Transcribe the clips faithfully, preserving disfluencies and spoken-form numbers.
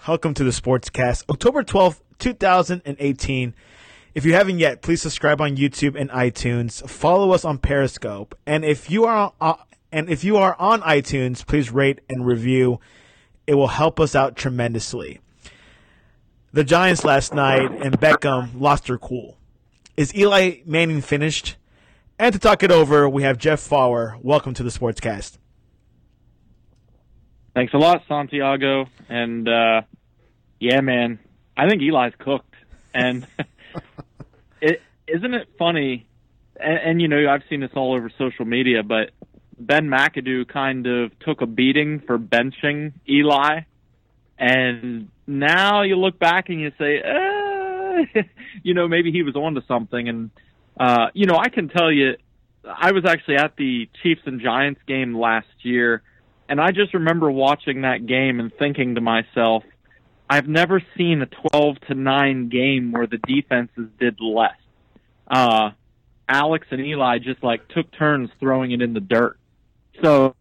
Welcome to the Sportscast, October twelfth, twenty eighteen. If you haven't yet, please subscribe on YouTube and iTunes. Follow us on Periscope, and if you are uh, and if you are on iTunes, please rate and review. It will help us out tremendously. The Giants last night and Beckham lost their cool. Is Eli Manning finished? And to talk it over, we have Jeff Fowler. Welcome to the Sportscast. Thanks a lot, Santiago. And, uh, yeah, man, I think Eli's cooked. And it, isn't it funny, and, and, you know, I've seen this all over social media, but Ben McAdoo kind of took a beating for benching Eli. And now you look back and you say, eh, you know, maybe he was onto something. And, uh, you know, I can tell you, I was actually at the Chiefs and Giants game last year, and I just remember watching that game and thinking to myself, I've never seen a twelve to nine game where the defenses did less. Uh, Alex and Eli just like took turns throwing it in the dirt. So,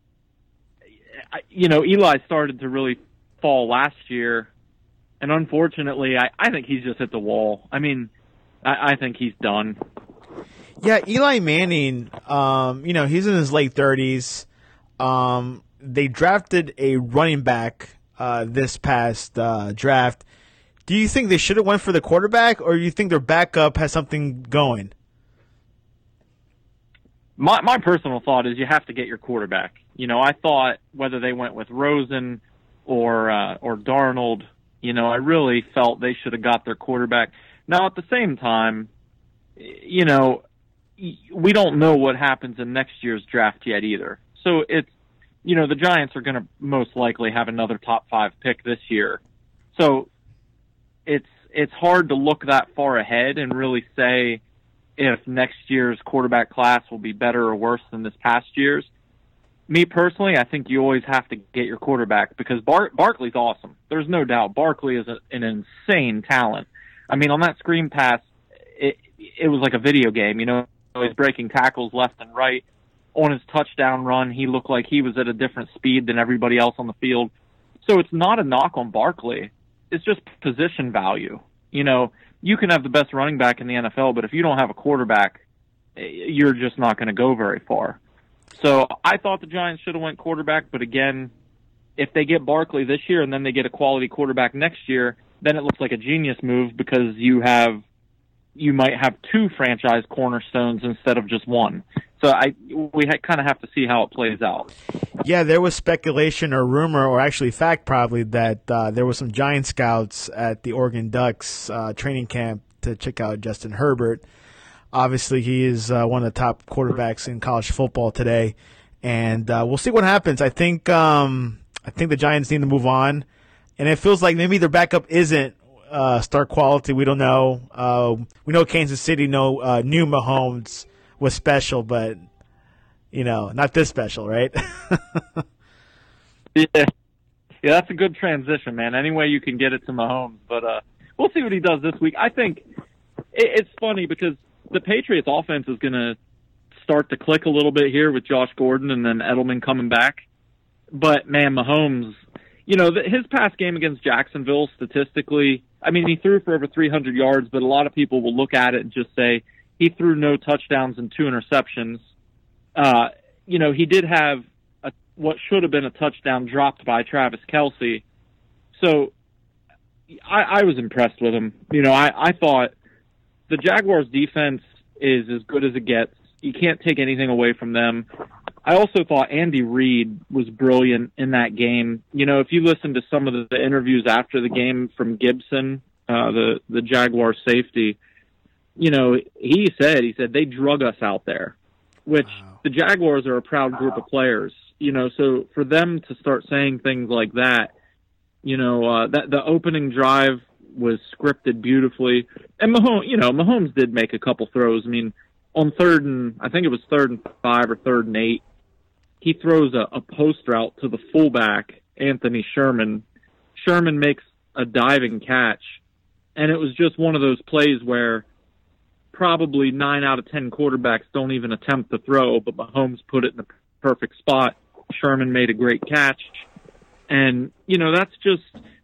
you know, Eli started to really fall last year, and unfortunately, I, I think he's just hit the wall. I mean, I, I think he's done. Yeah, Eli Manning, um, you know, he's in his late thirties. Um, they drafted a running back uh, this past uh, draft. Do you think they should have went for the quarterback, or do you think their backup has something going? My my personal thought is you have to get your quarterback. You know, I thought whether they went with Rosen or uh, or Darnold, you know, I really felt they should have got their quarterback. Now, at the same time, you know, we don't know what happens in next year's draft yet either. So it's, you know, the Giants are going to most likely have another top five pick this year. So it's it's hard to look that far ahead and really say if next year's quarterback class will be better or worse than this past year's. Me personally, I think you always have to get your quarterback because Bar- Barkley's awesome. There's no doubt. Barkley is a, an insane talent. I mean, on that screen pass, it, it was like a video game. You know, he's breaking tackles left and right. On his touchdown run, he looked like he was at a different speed than everybody else on the field. So it's not a knock on Barkley. It's just position value. You know, you can have the best running back in the N F L, but if you don't have a quarterback, you're just not going to go very far. So I thought the Giants should have went quarterback, but again, if they get Barkley this year and then they get a quality quarterback next year, then it looks like a genius move because you have you might have two franchise cornerstones instead of just one. So I we ha- kind of have to see how it plays out. Yeah, there was speculation or rumor, or actually fact probably, that uh, there was some Giant scouts at the Oregon Ducks uh, training camp to check out Justin Herbert. Obviously, he is uh, one of the top quarterbacks in college football today, and uh, we'll see what happens. I think um, I think the Giants need to move on, and it feels like maybe their backup isn't uh, star quality. We don't know. Uh, we know Kansas City know uh, knew Mahomes was special, but you know, not this special, right? yeah, yeah, that's a good transition, man. Any way you can get it to Mahomes, but uh, we'll see what he does this week. I think it, it's funny because the Patriots offense is going to start to click a little bit here with Josh Gordon and then Edelman coming back. But, man, Mahomes, you know, the, his past game against Jacksonville statistically, I mean, he threw for over three hundred yards, but a lot of people will look at it and just say he threw no touchdowns and two interceptions. Uh, you know, he did have a, what should have been a touchdown dropped by Travis Kelce. So I, I was impressed with him. You know, I, I thought the Jaguars' defense is as good as it gets. You can't take anything away from them. I also thought Andy Reid was brilliant in that game. You know, if you listen to some of the, the interviews after the game from Gibson, uh, the, the Jaguar safety, you know, he said, he said, they drug us out there, which wow. The Jaguars are a proud group of players. You know, so for them to start saying things like that, you know, uh, that the opening drive was scripted beautifully. And Mahomes, you know, Mahomes did make a couple throws. I mean, on third and, I think it was third and five or third and eight, he throws a, a post route to the fullback, Anthony Sherman. Sherman makes a diving catch, and it was just one of those plays where probably nine out of ten quarterbacks don't even attempt to throw, but Mahomes put it in the perfect spot. Sherman made a great catch. And, you know, that's just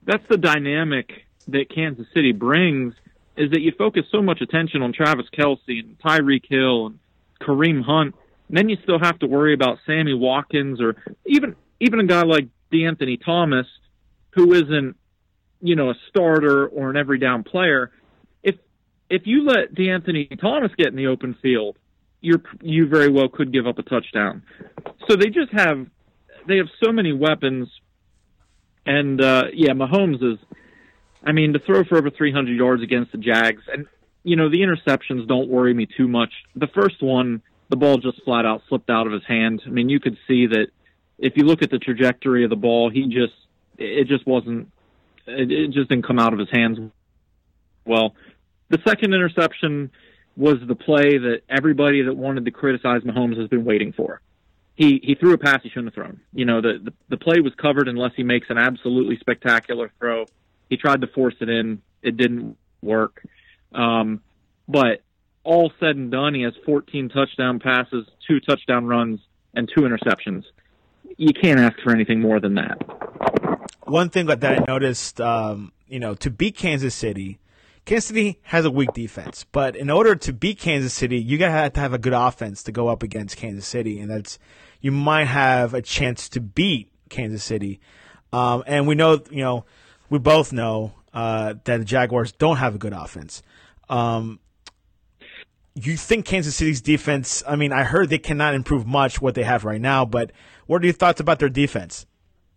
that's the dynamic that Kansas City brings, is that you focus so much attention on Travis Kelce and Tyreek Hill and Kareem Hunt, and then you still have to worry about Sammy Watkins or even even a guy like DeAnthony Thomas, who isn't, you know, a starter or an every down player. If if you let DeAnthony Thomas get in the open field, you're you very well could give up a touchdown. So they just have they have so many weapons, and uh, yeah, Mahomes is. I mean, to throw for over three hundred yards against the Jags, and you know the interceptions don't worry me too much. The first one, the ball just flat out slipped out of his hand. I mean, you could see that if you look at the trajectory of the ball, he just it just wasn't it, it just didn't come out of his hands well. The second interception was the play that everybody that wanted to criticize Mahomes has been waiting for. He he threw a pass he shouldn't have thrown. You know, the, the, the play was covered unless he makes an absolutely spectacular throw. He tried to force it in. It didn't work. Um, but all said and done, he has fourteen touchdown passes, two touchdown runs, and two interceptions. You can't ask for anything more than that. One thing that I noticed, um, you know, to beat Kansas City, Kansas City has a weak defense. But in order to beat Kansas City, you got to have to have a good offense to go up against Kansas City. And that's you might have a chance to beat Kansas City. Um, and we know, you know, we both know uh, that the Jaguars don't have a good offense. Um, you think Kansas City's defense, I mean, I heard they cannot improve much what they have right now, but what are your thoughts about their defense?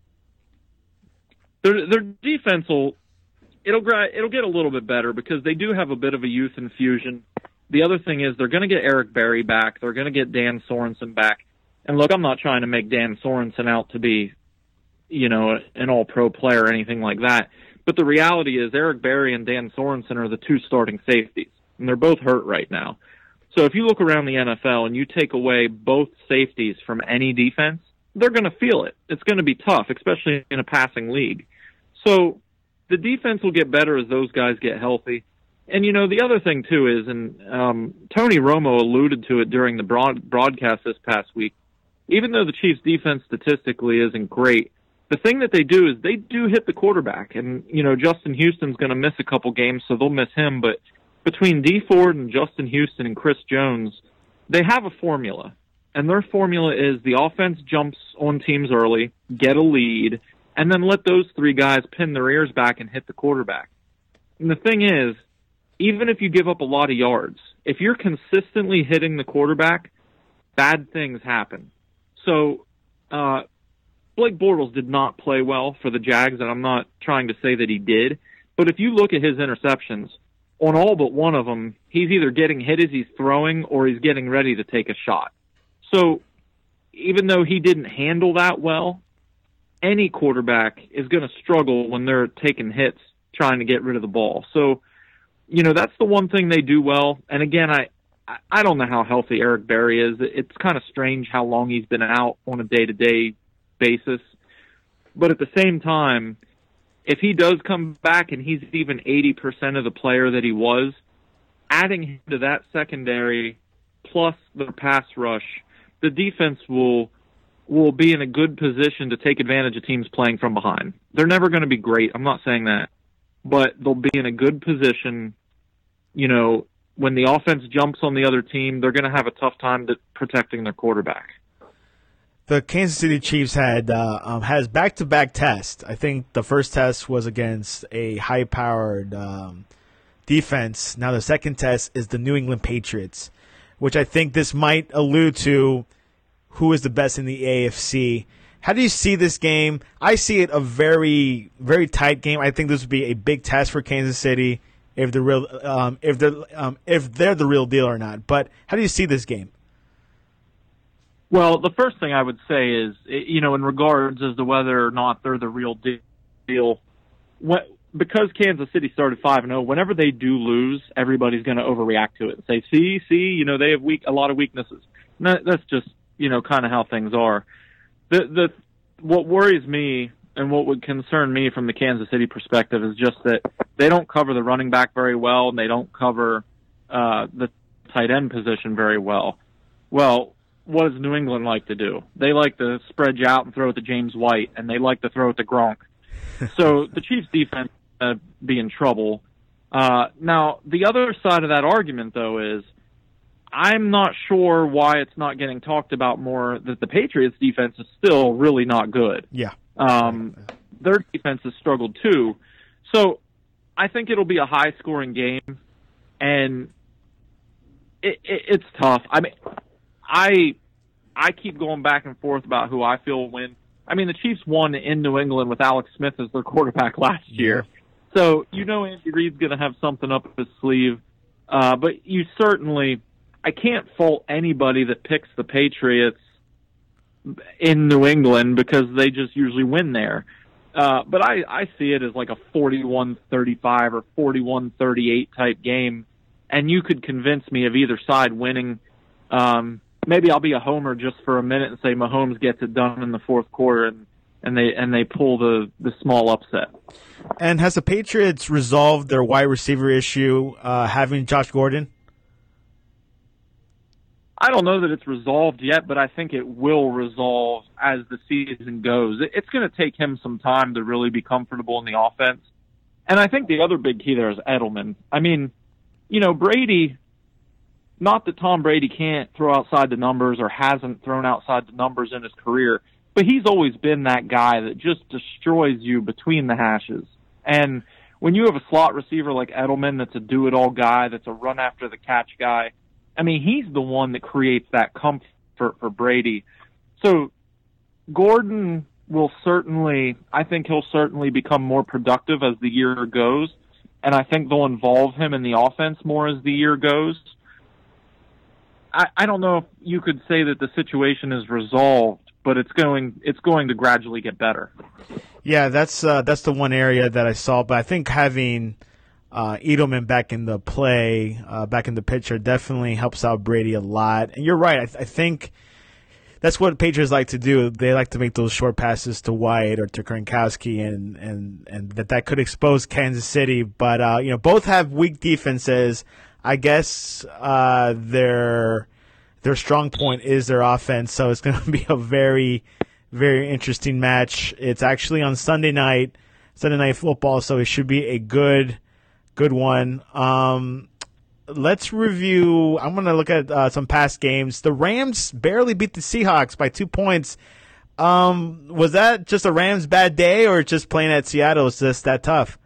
Their, their defense will it'll it'll get a little bit better because they do have a bit of a youth infusion. The other thing is they're going to get Eric Berry back. They're going to get Dan Sorensen back. And look, I'm not trying to make Dan Sorensen out to be, you know, an all-pro player or anything like that. But the reality is Eric Berry and Dan Sorensen are the two starting safeties, and they're both hurt right now. So if you look around the N F L and you take away both safeties from any defense, they're going to feel it. It's going to be tough, especially in a passing league. So the defense will get better as those guys get healthy. And, you know, the other thing, too, is, and um, Tony Romo alluded to it during the broad- broadcast this past week, even though the Chiefs' defense statistically isn't great, the thing that they do is they do hit the quarterback. And, you know, Justin Houston's going to miss a couple games, so they'll miss him. But between Dee Ford and Justin Houston and Chris Jones, they have a formula. And their formula is the offense jumps on teams early, get a lead, and then let those three guys pin their ears back and hit the quarterback. And the thing is, even if you give up a lot of yards, if you're consistently hitting the quarterback, bad things happen. So, uh, Blake Bortles did not play well for the Jags, and I'm not trying to say that he did. But if you look at his interceptions, on all but one of them, he's either getting hit as he's throwing or he's getting ready to take a shot. So even though he didn't handle that well, any quarterback is going to struggle when they're taking hits trying to get rid of the ball. So, you know, that's the one thing they do well. And again, I, I don't know how healthy Eric Berry is. It's kind of strange how long he's been out on a day-to-day basis. But at the same time, if he does come back and he's even eighty percent of the player that he was, adding him to that secondary plus the pass rush, the defense will will be in a good position to take advantage of teams playing from behind. They're never going to be great. I'm not saying that. But they'll be in a good position. You know, when the offense jumps on the other team, they're going to have a tough time to protecting their quarterback. The Kansas City Chiefs had uh, um, has back-to-back tests. I think the first test was against a high-powered um, defense. Now the second test is the New England Patriots, which I think this might allude to who is the best in the A F C. How do you see this game? I see it a very, very tight game. I think this would be a big test for Kansas City if they're real, um, if they're um, if they're the real deal or not. But how do you see this game? Well, the first thing I would say is, you know, in regards as to whether or not they're the real deal, what, because Kansas City started five and oh, whenever they do lose, everybody's going to overreact to it and say, see, see, you know, they have weak, a lot of weaknesses. And that, that's just, you know, kind of how things are. The the what worries me and what would concern me from the Kansas City perspective is just that they don't cover the running back very well, and they don't cover uh, the tight end position very well. Well, what does New England like to do? They like to spread you out and throw it to James White, and they like to throw it to Gronk. So the Chiefs' defense uh, be in trouble. Uh, now, the other side of that argument, though, is I'm not sure why it's not getting talked about more that the Patriots' defense is still really not good. Yeah. Um, their defense has struggled, too. So I think it'll be a high-scoring game, and it, it, it's tough. I mean, I I keep going back and forth about who I feel will win. I mean, the Chiefs won in New England with Alex Smith as their quarterback last year. Yeah. So you know Andy Reid's going to have something up his sleeve. Uh, but you certainly – I can't fault anybody that picks the Patriots in New England because they just usually win there. Uh, but I, I see it as like a forty-one thirty-five or forty-one thirty-eight type game, and you could convince me of either side winning. Um, maybe I'll be a homer just for a minute and say Mahomes gets it done in the fourth quarter and, and they and they pull the, the small upset. And has the Patriots resolved their wide receiver issue uh, having Josh Gordon? I don't know that it's resolved yet, but I think it will resolve as the season goes. It's going to take him some time to really be comfortable in the offense. And I think the other big key there is Edelman. I mean, you know, Brady, not that Tom Brady can't throw outside the numbers or hasn't thrown outside the numbers in his career, but he's always been that guy that just destroys you between the hashes. And when you have a slot receiver like Edelman that's a do-it-all guy, that's a run-after-the-catch guy, I mean, he's the one that creates that comfort for Brady. So Gordon will certainly, I think he'll certainly become more productive as the year goes, and I think they'll involve him in the offense more as the year goes. I, I don't know if you could say that the situation is resolved, but it's going it's going to gradually get better. Yeah, that's uh, that's the one area that I saw, but I think having Uh, Edelman back in the play, uh, back in the picture, definitely helps out Brady a lot. And you're right. I, th- I think that's what Patriots like to do. They like to make those short passes to White or to Gronkowski, and, and, and that that could expose Kansas City. But uh, you know, both have weak defenses. I guess uh, their their strong point is their offense. So it's going to be a very, very interesting match. It's actually on Sunday night, Sunday Night Football. So it should be a good. Good one. Um, let's review. I'm going to look at uh, some past games. The Rams barely beat the Seahawks by two points. Um, was that just a Rams bad day, or just playing at Seattle is just that tough?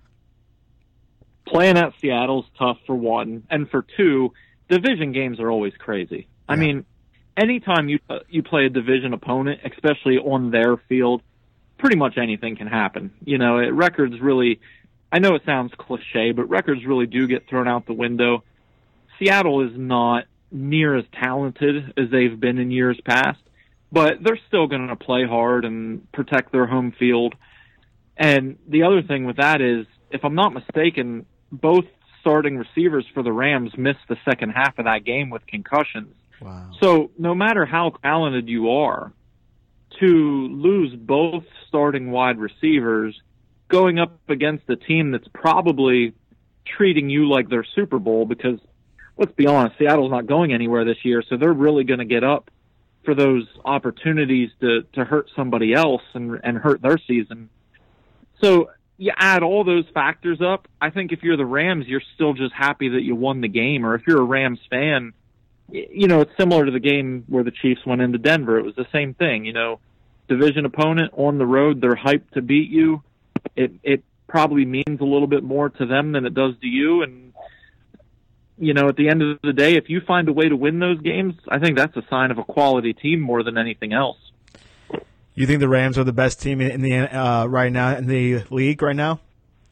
Playing at Seattle's tough for one, and for two, division games are always crazy. Yeah. I mean, anytime you uh, you play a division opponent, especially on their field, pretty much anything can happen. You know, it, records really. I know it sounds cliche, but records really do get thrown out the window. Seattle is not near as talented as they've been in years past, but they're still going to play hard and protect their home field. And the other thing with that is, if I'm not mistaken, both starting receivers for the Rams missed the second half of that game with concussions. Wow. So no matter how talented you are, to lose both starting wide receivers going up against a team that's probably treating you like their Super Bowl, because let's be honest, Seattle's not going anywhere this year, so they're really going to get up for those opportunities to, to hurt somebody else and, and hurt their season. So you add all those factors up, I think if you're the Rams, you're still just happy that you won the game. Or if you're a Rams fan, you know, it's similar to the game where the Chiefs went into Denver. It was the same thing, you know, division opponent on the road, they're hyped to beat you. It it probably means a little bit more to them than it does to you. And, you know, at the end of the day, if you find a way to win those games, I think that's a sign of a quality team more than anything else. You think the Rams are the best team in the uh, right now in the league right now?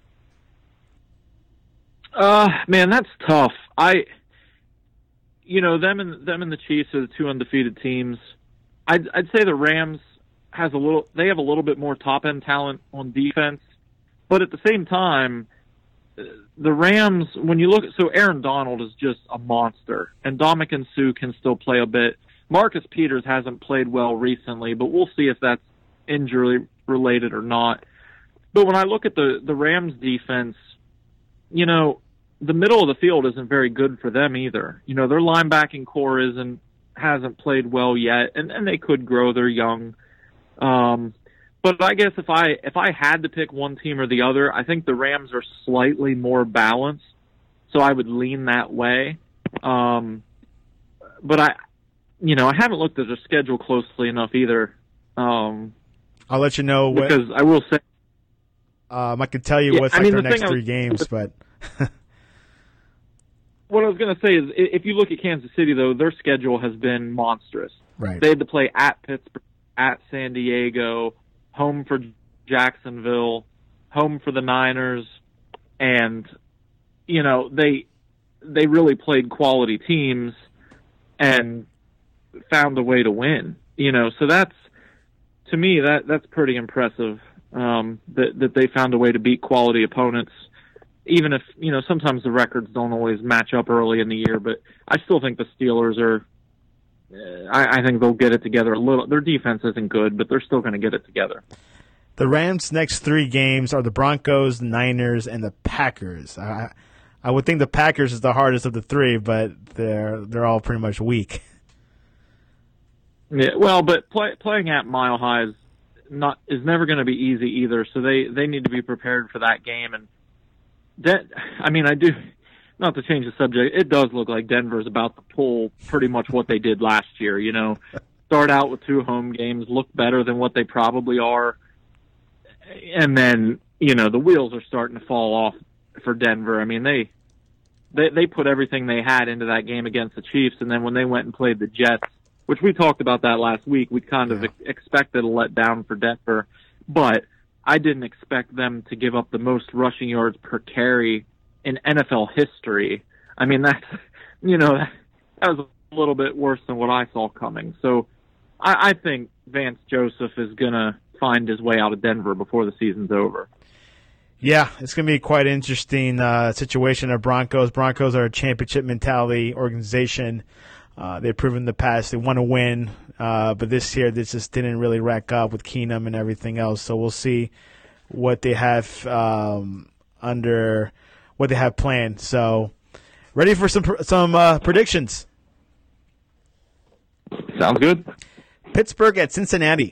Uh, man, that's tough. I, you know, them and them and the Chiefs are the two undefeated teams. I'd I'd say the Rams has a little. They have a little bit more top end talent on defense, but at the same time, the Rams. When you look at so Aaron Donald is just a monster, and Ndamukong Suh can still play a bit. Marcus Peters hasn't played well recently, but we'll see if that's injury related or not. But when I look at the the Rams defense, you know, the middle of the field isn't very good for them either. You know, their linebacking core isn't hasn't played well yet, and, and they could grow. They're young. Um, But I guess if I if I had to pick one team or the other, I think the Rams are slightly more balanced, so I would lean that way. Um, but I, you know, I haven't looked at their schedule closely enough either. Um, I'll let you know what, because I will say, um, I can tell you yeah, what's I like mean, their the next thing I three was- games, but what I was going to say is, i- if you look at Kansas City, though, their schedule has been monstrous. right. They had to play at Pittsburgh, at San Diego, home for Jacksonville, home for the Niners, and you know they they really played quality teams and found a way to win. You know, so that's to me that that's pretty impressive. Um, that that they found a way to beat quality opponents, even if you know sometimes the records don't always match up early in the year. But I still think the Steelers are. Uh, I, I think they'll get it together a little. Their defense isn't good, but they're still going to get it together. The Rams' next three games are the Broncos, the Niners, and the Packers. I, I would think the Packers is the hardest of the three, but they're they're all pretty much weak. Yeah, well, but play, playing at Mile High is not is never going to be easy either. So they, they need to be prepared for that game. And that, I mean, I do not to change the subject. It does look like Denver's about to pull pretty much what they did last year. You know, start out with two home games, look better than what they probably are, and then you know the wheels are starting to fall off for Denver. I mean, they they they put everything they had into that game against the Chiefs, and then when they went and played the Jets, which we talked about that last week, we kind of Yeah. ex- expected a letdown for Denver, but I didn't expect them to give up the most rushing yards per carry in N F L history. I mean, that's, you know, that was a little bit worse than what I saw coming. So I, I think Vance Joseph is going to find his way out of Denver before the season's over. Yeah, it's going to be quite an interesting uh, situation of Broncos. Broncos are a championship mentality organization. Uh, they've proven in the past they want to win, uh, but this year this just didn't really rack up with Keenum and everything else. So we'll see what they have um, under what they have planned. So ready for some some uh, predictions. Sounds good. Pittsburgh at Cincinnati.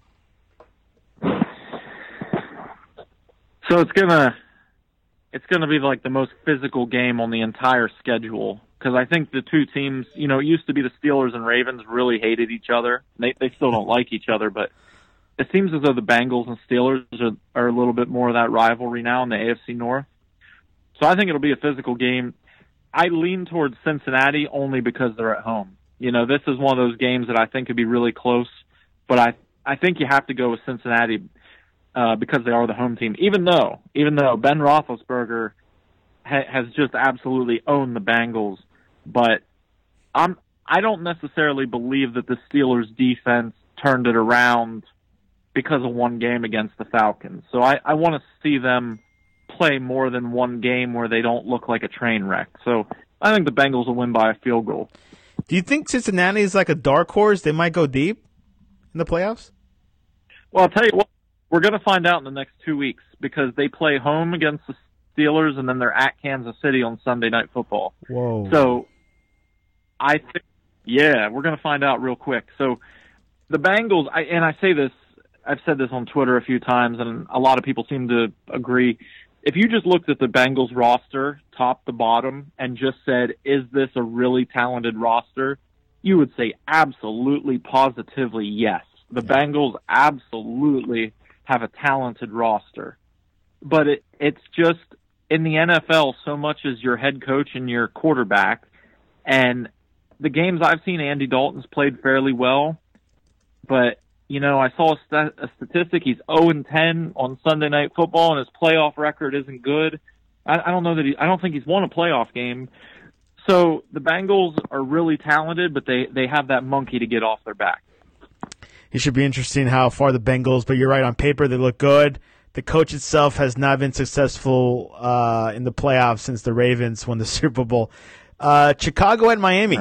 So it's gonna it's gonna be like the most physical game on the entire schedule. Because I think the two teams, you know, it used to be the Steelers and Ravens really hated each other. They they still don't like each other, but it seems as though the Bengals and Steelers are, are a little bit more of that rivalry now in the A F C North. So I think it'll be a physical game. I lean towards Cincinnati only because they're at home. You know, this is one of those games that I think could be really close, but I I think you have to go with Cincinnati uh, because they are the home team. Even though, even though Ben Roethlisberger ha- has just absolutely owned the Bengals. But I'm, I don't necessarily believe that the Steelers' defense turned it around because of one game against the Falcons. So I, I want to see them play more than one game where they don't look like a train wreck. So I think the Bengals will win by a field goal. Do you think Cincinnati is like a dark horse? They might go deep in the playoffs? Well, I'll tell you what, we're going to find out in the next two weeks because they play home against the Steelers and then they're at Kansas City on Sunday Night Football. Whoa. So I think, yeah, we're going to find out real quick. So the Bengals, I, and I say this, I've said this on Twitter a few times, and a lot of people seem to agree. If you just looked at the Bengals roster, top to bottom, and just said, is this a really talented roster? You would say absolutely, positively yes. The Bengals absolutely have a talented roster. But it, it's just, in the N F L, so much as your head coach and your quarterback. And the games I've seen, Andy Dalton's played fairly well. But, you know, I saw a, st- a statistic. He's oh and ten on Sunday Night Football, and his playoff record isn't good. I, I don't know that he, I don't think he's won a playoff game. So the Bengals are really talented, but they, they have that monkey to get off their back. It should be interesting how far the Bengals, but you're right, on paper they look good. The coach itself has not been successful uh, in the playoffs since the Ravens won the Super Bowl. Uh, Chicago at Miami.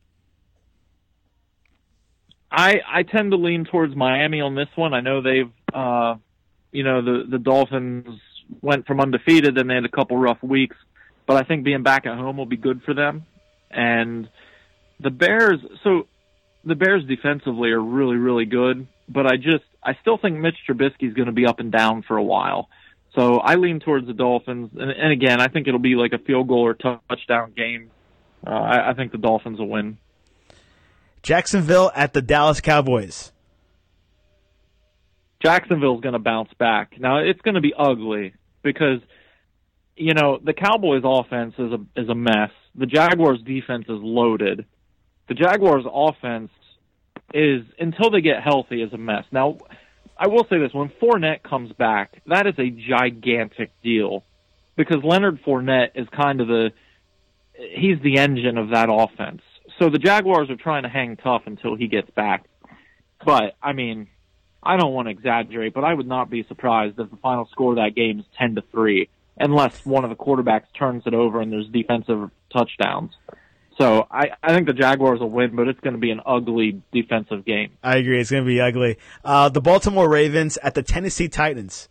I I tend to lean towards Miami on this one. I know they've, uh, you know, the, the Dolphins went from undefeated, then they had a couple rough weeks. But I think being back at home will be good for them. And the Bears, so the Bears defensively are really, really good. But I just, I still think Mitch Trubisky's going to be up and down for a while. So I lean towards the Dolphins. And, and again, I think it'll be like a field goal or touchdown game. Uh, I, I think the Dolphins will win. Jacksonville at the Dallas Cowboys. Jacksonville's going to bounce back. Now, it's going to be ugly because, you know, the Cowboys' offense is a, is a mess. The Jaguars' defense is loaded. The Jaguars' offense is, until they get healthy, is a mess. Now, I will say this. When Fournette comes back, that is a gigantic deal because Leonard Fournette is kind of the – he's the engine of that offense. So the Jaguars are trying to hang tough until he gets back. But, I mean, I don't want to exaggerate, but I would not be surprised if the final score of that game is ten to three, unless one of the quarterbacks turns it over and there's defensive touchdowns. So I, I think the Jaguars will win, but it's going to be an ugly defensive game. I agree. It's going to be ugly. Uh, the Baltimore Ravens at the Tennessee Titans.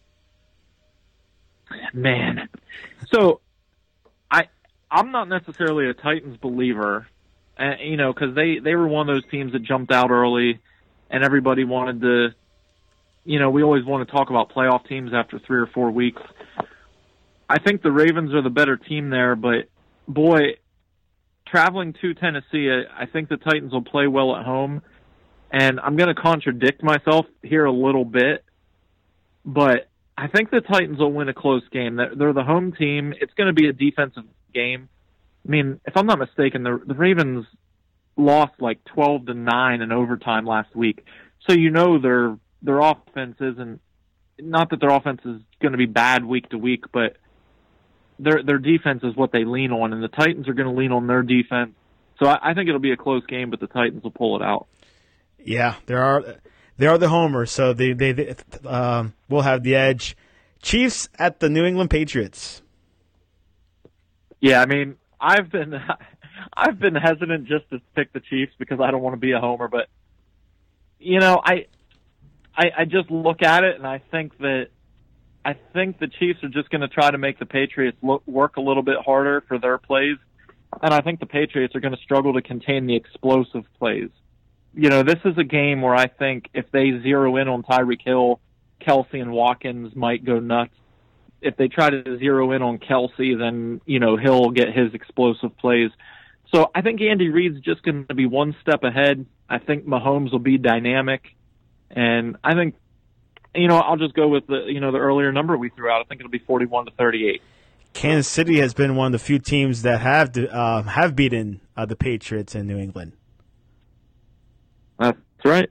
Man. So I, I'm not necessarily a Titans believer, uh, you know, because they, they were one of those teams that jumped out early, and everybody wanted to, you know, we always want to talk about playoff teams after three or four weeks. I think the Ravens are the better team there, but, boy, traveling to Tennessee, I think the Titans will play well at home. And I'm going to contradict myself here a little bit, but I think the Titans will win a close game. They're the home team. It's going to be a defensive game. I mean, if I'm not mistaken, the, the Ravens lost like twelve to nine in overtime last week. So you know their their offense isn't, not that their offense is going to be bad week to week, but their their defense is what they lean on, and the Titans are going to lean on their defense. So I, I think it'll be a close game, but the Titans will pull it out. Yeah, there are they are the homers, so they they, they um, will have the edge. Chiefs at the New England Patriots. Yeah, I mean, I've been I've been hesitant just to pick the Chiefs because I don't want to be a homer, but you know, I I, I just look at it and I think that I think the Chiefs are just going to try to make the Patriots look, work a little bit harder for their plays, and I think the Patriots are going to struggle to contain the explosive plays. You know, this is a game where I think if they zero in on Tyreek Hill, Kelsey and Watkins might go nuts. If they try to zero in on Kelsey, then, you know, Hill will get his explosive plays. So I think Andy Reid's just going to be one step ahead. I think Mahomes will be dynamic. And I think, you know, I'll just go with the, you know, the earlier number we threw out. I think it'll be forty-one to thirty-eight. Kansas City has been one of the few teams that have uh, have beaten uh, the Patriots in New England. That's right.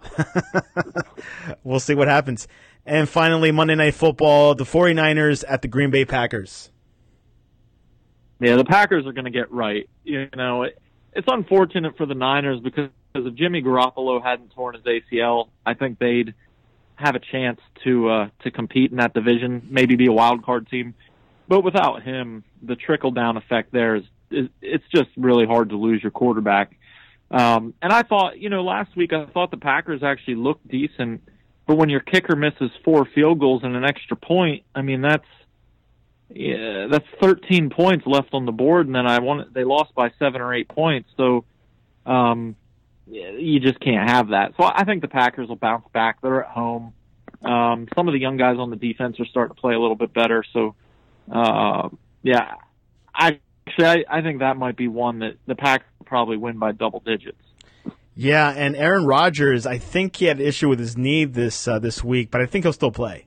We'll see what happens. And finally, Monday Night Football, the 49ers at the Green Bay Packers. Yeah, the Packers are going to get right. You know, it, it's unfortunate for the Niners because if Jimmy Garoppolo hadn't torn his A C L, I think they'd have a chance to uh, to compete in that division, maybe be a wild card team. But without him, the trickle-down effect there is, is it's just really hard to lose your quarterback. Um, and I thought, you know, last week I thought the Packers actually looked decent, but when your kicker misses four field goals and an extra point, I mean, that's yeah, that's thirteen points left on the board, and then I want they lost by seven or eight points. So um, you just can't have that. So I think the Packers will bounce back. They're at home. Um, some of the young guys on the defense are starting to play a little bit better. So, uh, yeah, I actually I, I think that might be one that the Packers will probably win by double digits. Yeah, and Aaron Rodgers, I think he had an issue with his knee this uh, this week, but I think he'll still play.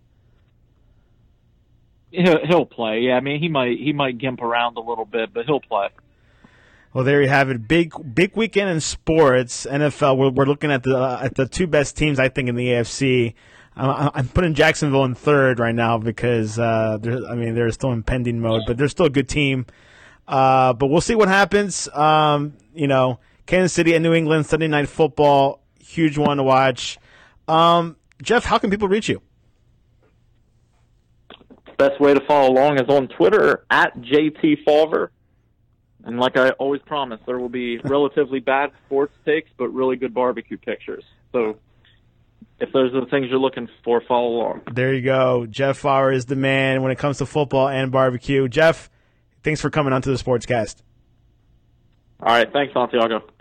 He'll, he'll play. Yeah, I mean he might he might gimp around a little bit, but he'll play. Well, there you have it. Big big weekend in sports. N F L. We're, we're looking at the uh, at the two best teams, I think, in the A F C. Uh, I'm putting Jacksonville in third right now because uh, I mean they're still in pending mode, but they're still a good team. Uh, but we'll see what happens. Um, you know. Kansas City and New England, Sunday Night Football, huge one to watch. Um, Jeff, how can people reach you? Best way to follow along is on Twitter, at J T Falver. And like I always promise, there will be relatively bad sports takes, but really good barbecue pictures. So if those are the things you're looking for, follow along. There you go. Jeff Falver is the man when it comes to football and barbecue. Jeff, thanks for coming onto the Sportscast. All right. Thanks, Santiago.